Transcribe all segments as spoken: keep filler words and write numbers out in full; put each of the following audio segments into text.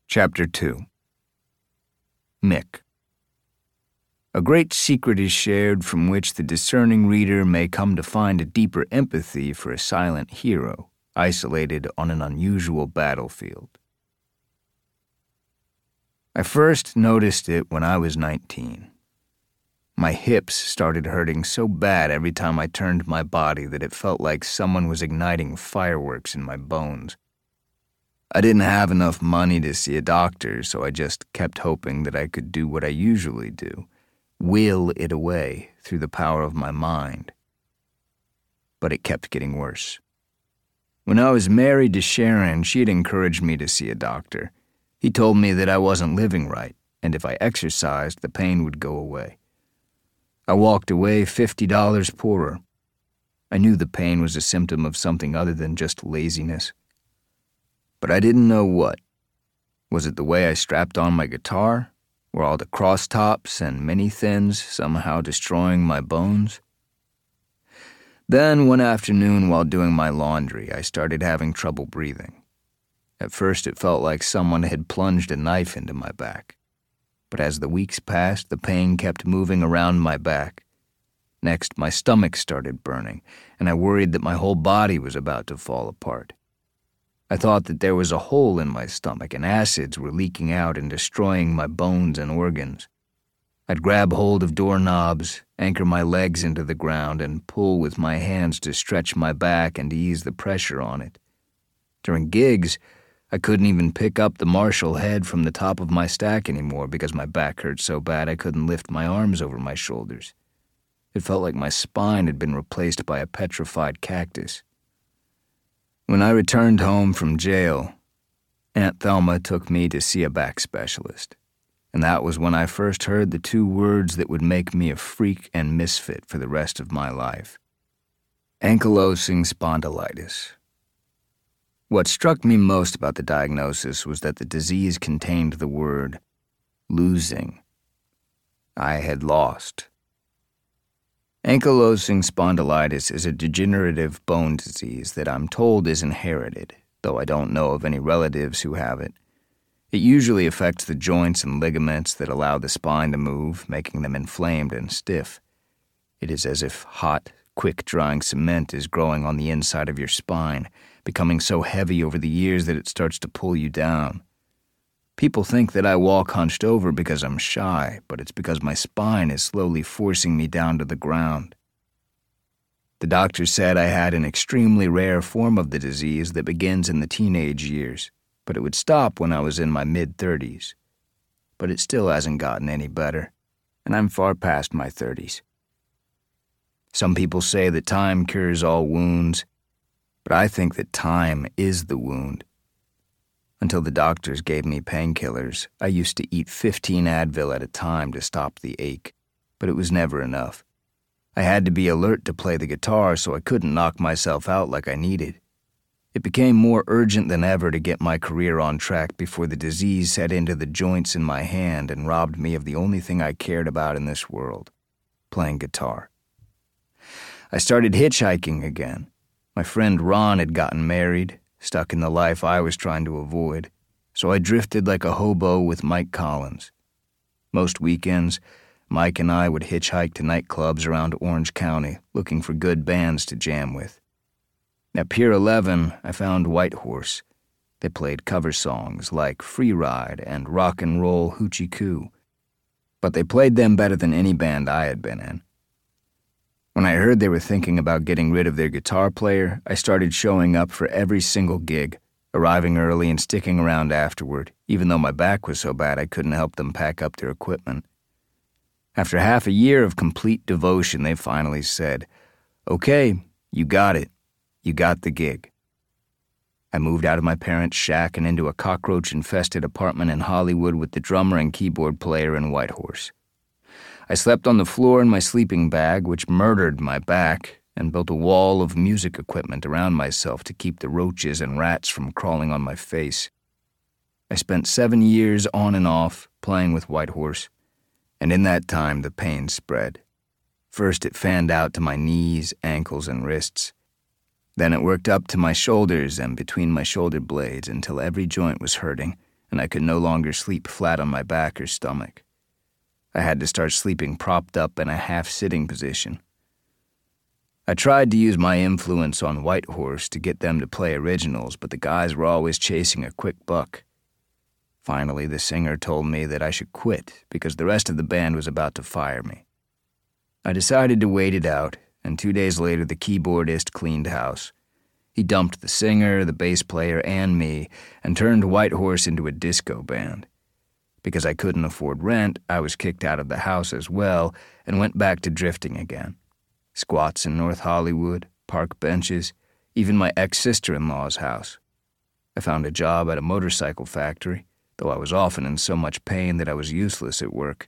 Chapter two. Mick. A great secret is shared from which the discerning reader may come to find a deeper empathy for a silent hero isolated on an unusual battlefield. I first noticed it when I was nineteen. My hips started hurting so bad every time I turned my body that it felt like someone was igniting fireworks in my bones. I didn't have enough money to see a doctor, so I just kept hoping that I could do what I usually do, will it away through the power of my mind. But it kept getting worse. When I was married to Sharon, she had encouraged me to see a doctor. He told me that I wasn't living right, and if I exercised, the pain would go away. I walked away fifty dollars poorer. I knew the pain was a symptom of something other than just laziness. But I didn't know what. Was it the way I strapped on my guitar? Were all the crosstops and mini-thins somehow destroying my bones? Then, one afternoon while doing my laundry, I started having trouble breathing. At first it felt like someone had plunged a knife into my back. But as the weeks passed, the pain kept moving around my back. Next, my stomach started burning, and I worried that my whole body was about to fall apart. I thought that there was a hole in my stomach and acids were leaking out and destroying my bones and organs. I'd grab hold of doorknobs, anchor my legs into the ground, and pull with my hands to stretch my back and ease the pressure on it. During gigs, I couldn't even pick up the Marshall head from the top of my stack anymore because my back hurt so bad I couldn't lift my arms over my shoulders. It felt like my spine had been replaced by a petrified cactus. When I returned home from jail, Aunt Thelma took me to see a back specialist, and that was when I first heard the two words that would make me a freak and misfit for the rest of my life: ankylosing spondylitis. What struck me most about the diagnosis was that the disease contained the word losing. I had lost. Ankylosing spondylitis is a degenerative bone disease that I'm told is inherited, though I don't know of any relatives who have it. It usually affects the joints and ligaments that allow the spine to move, making them inflamed and stiff. It is as if hot, quick-drying cement is growing on the inside of your spine, becoming so heavy over the years that it starts to pull you down. People think that I walk hunched over because I'm shy, but it's because my spine is slowly forcing me down to the ground. The doctor said I had an extremely rare form of the disease that begins in the teenage years, but it would stop when I was in my mid-thirties. But it still hasn't gotten any better, and I'm far past my thirties. Some people say that time cures all wounds, but I think that time is the wound. Until the doctors gave me painkillers, I used to eat fifteen Advil at a time to stop the ache, but it was never enough. I had to be alert to play the guitar, so I couldn't knock myself out like I needed. It became more urgent than ever to get my career on track before the disease set into the joints in my hand and robbed me of the only thing I cared about in this world: playing guitar. I started hitchhiking again. My friend Ron had gotten married, stuck in the life I was trying to avoid, so I drifted like a hobo with Mike Collins. Most weekends, Mike and I would hitchhike to nightclubs around Orange County, looking for good bands to jam with. At Pier eleven, I found White Horse. They played cover songs like Free Ride and Rock and Roll Hoochie Coo, but they played them better than any band I had been in. When I heard they were thinking about getting rid of their guitar player, I started showing up for every single gig, arriving early and sticking around afterward, even though my back was so bad I couldn't help them pack up their equipment. After half a year of complete devotion, they finally said, "Okay, you got it. You got the gig." I moved out of my parents' shack and into a cockroach-infested apartment in Hollywood with the drummer and keyboard player in White Horse. I slept on the floor in my sleeping bag, which murdered my back, and built a wall of music equipment around myself to keep the roaches and rats from crawling on my face. I spent seven years on and off playing with White Horse, and in that time the pain spread. First it fanned out to my knees, ankles, and wrists. Then it worked up to my shoulders and between my shoulder blades until every joint was hurting, and I could no longer sleep flat on my back or stomach. I had to start sleeping propped up in a half-sitting position. I tried to use my influence on Whitehorse to get them to play originals, but the guys were always chasing a quick buck. Finally, the singer told me that I should quit because the rest of the band was about to fire me. I decided to wait it out, and two days later the keyboardist cleaned house. He dumped the singer, the bass player, and me, and turned Whitehorse into a disco band. Because I couldn't afford rent, I was kicked out of the house as well and went back to drifting again. Squats in North Hollywood, park benches, even my ex-sister-in-law's house. I found a job at a motorcycle factory, though I was often in so much pain that I was useless at work.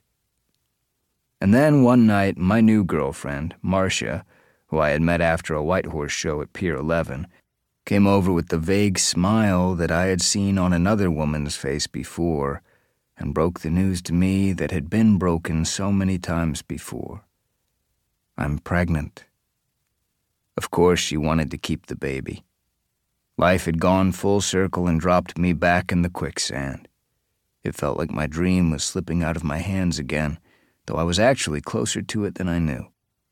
And then one night, my new girlfriend, Marcia, who I had met after a Whitehorse show at Pier eleven, came over with the vague smile that I had seen on another woman's face before, and broke the news to me that had been broken so many times before. I'm pregnant. Of course, she wanted to keep the baby. Life had gone full circle and dropped me back in the quicksand. It felt like my dream was slipping out of my hands again, though I was actually closer to it than I knew.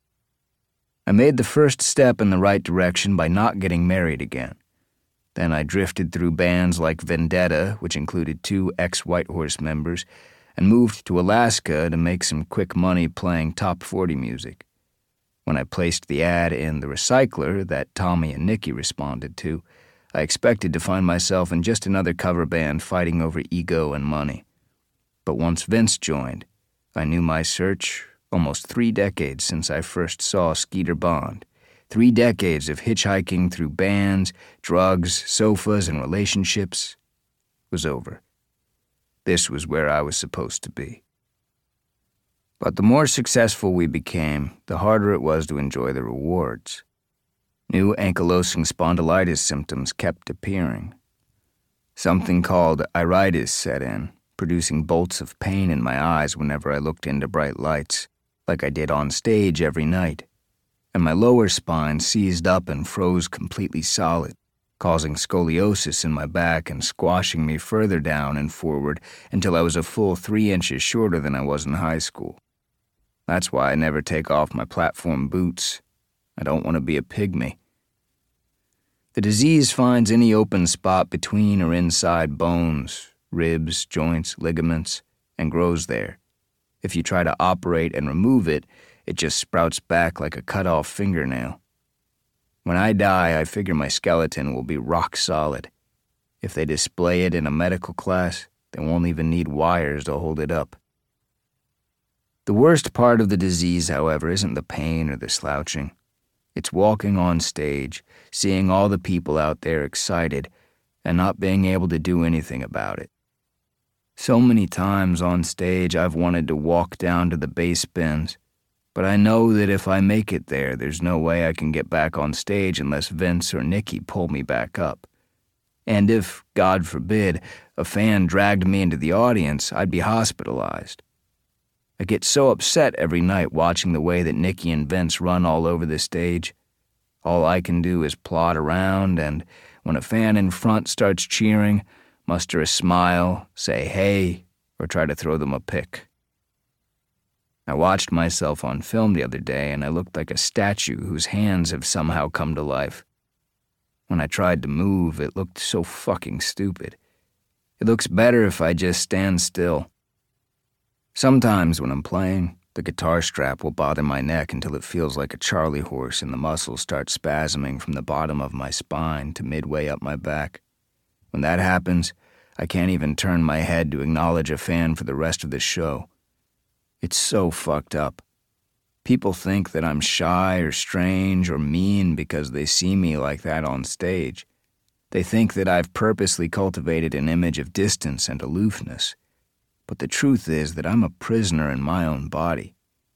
I made the first step in the right direction by not getting married again. Then I drifted through bands like Vendetta, which included two ex-Whitehorse members, and moved to Alaska to make some quick money playing top forty music. When I placed the ad in The Recycler that Tommy and Nikki responded to, I expected to find myself in just another cover band fighting over ego and money. But once Vince joined, I knew my search, almost three decades since I first saw Skeeter Bond, three decades of hitchhiking through bands, drugs, sofas, and relationships, was over. This was where I was supposed to be. But the more successful we became, the harder it was to enjoy the rewards. New ankylosing spondylitis symptoms kept appearing. Something called iritis set in, producing bolts of pain in my eyes whenever I looked into bright lights, like I did on stage every night. And my lower spine seized up and froze completely solid, causing scoliosis in my back and squashing me further down and forward until I was a full three inches shorter than I was in high school. That's why I never take off my platform boots. I don't want to be a pygmy. The disease finds any open spot between or inside bones, ribs, joints, ligaments, and grows there. If you try to operate and remove it, it just sprouts back like a cut-off fingernail. When I die, I figure my skeleton will be rock solid. If they display it in a medical class, they won't even need wires to hold it up. The worst part of the disease, however, isn't the pain or the slouching. It's walking on stage, seeing all the people out there excited, and not being able to do anything about it. So many times on stage I've wanted to walk down to the bass bins, but I know that if I make it there, there's no way I can get back on stage unless Vince or Nikki pull me back up. And if, God forbid, a fan dragged me into the audience, I'd be hospitalized. I get so upset every night watching the way that Nikki and Vince run all over the stage. All I can do is plod around, and when a fan in front starts cheering, muster a smile, say hey, or try to throw them a pick. I watched myself on film the other day, and I looked like a statue whose hands have somehow come to life. When I tried to move, it looked so fucking stupid. It looks better if I just stand still. Sometimes when I'm playing, the guitar strap will bother my neck until it feels like a Charlie horse and the muscles start spasming from the bottom of my spine to midway up my back. When that happens, I can't even turn my head to acknowledge a fan for the rest of the show. It's so fucked up. People think that I'm shy or strange or mean because they see me like that on stage. They think that I've purposely cultivated an image of distance and aloofness. But the truth is that I'm a prisoner in my own body.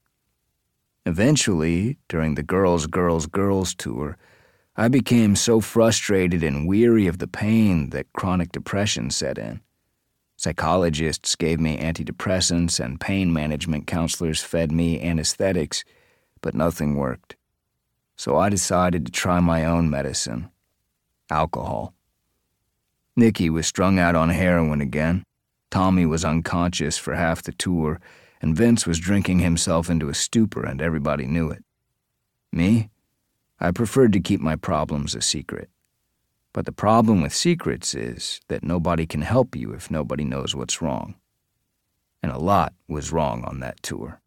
Eventually, during the Girls, Girls, Girls tour, I became so frustrated and weary of the pain that chronic depression set in. Psychologists gave me antidepressants and pain management counselors fed me anesthetics, but nothing worked. So I decided to try my own medicine, alcohol. Nicky was strung out on heroin again. Tommy was unconscious for half the tour, and Vince was drinking himself into a stupor, and everybody knew it. Me? I preferred to keep my problems a secret. But the problem with secrets is that nobody can help you if nobody knows what's wrong. And a lot was wrong on that tour.